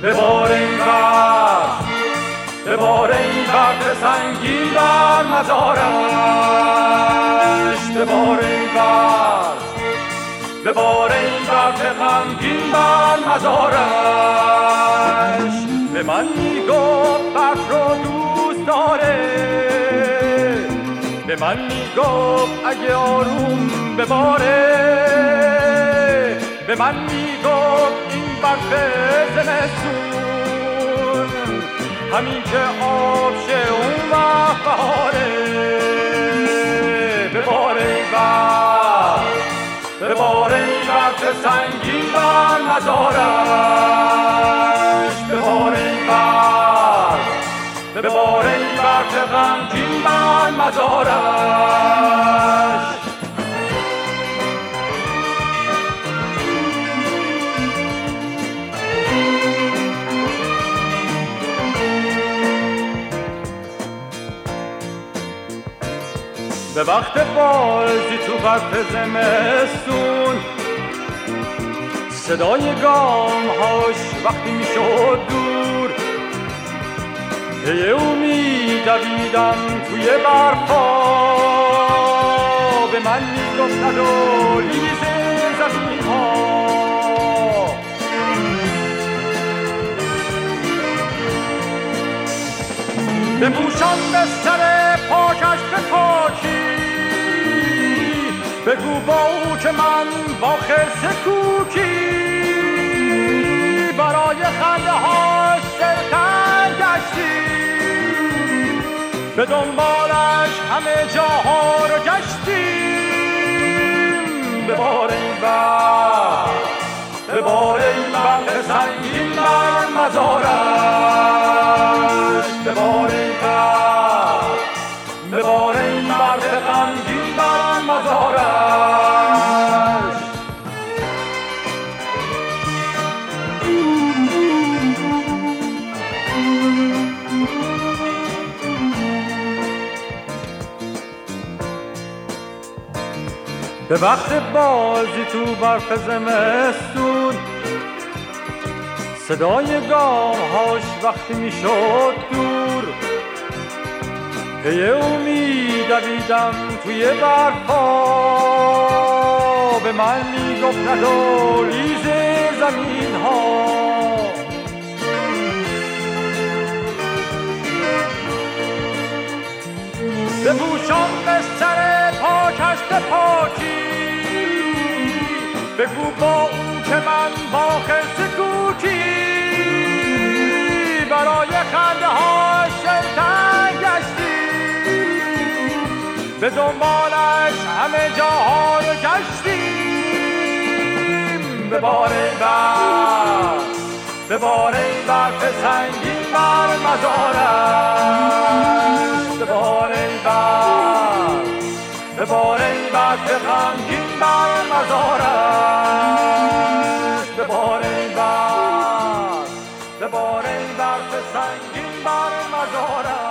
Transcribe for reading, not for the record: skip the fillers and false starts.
ببار این برف، ببار این برف سنگین بر مزارش، ببار این برف، ببار این برف غمگین بر مزارش. به من میگفت برف رو دوست داره، به من میگفت اگه آروم بباره، به من میگفت این برف زمستون همین که آب شه اون وقت بهاره. بباره این برف، بباره این برف سنگین بر مزارش، بباره این برف، بباره این برف غمگین بر مزارش. به وقت بازی تو برف زمستون صدای گام‌هاش وقتی میشد دور، پی او می‌دویدم توی برفا، به من میگفت ندولیز زمین‌ها. بپوشان به سر پاکش به پاکی، بگو با او که من با خرس کوکی برای خنده ها سرتن گشتیم، به دنبالش همه جاها رو گشتیم. ببار این برف، ببار این برف سنگین بر مزارش، ببار این برف، ببار این برف غمگین بر مزارش. به وقت بازی تو برف زمستون صدای گام‌هاش وقتی میشد دور، پی او می‌دویدم توی برفا، به من میگفت ندولیز زمین‌ها. بپوشان به سر پاکش به پاکی، بگو با او که من با خرس کوکی برای خنده ها شلتن گشتیم، به دنبالش همه جاها رو گشتیم. ببار این برف، ببار این برف سنگین بر مزارش، ببار این برف، ببار این برف غمگین بر مزارش، ببار این برف، ببار این برف سنگین بر مزارش.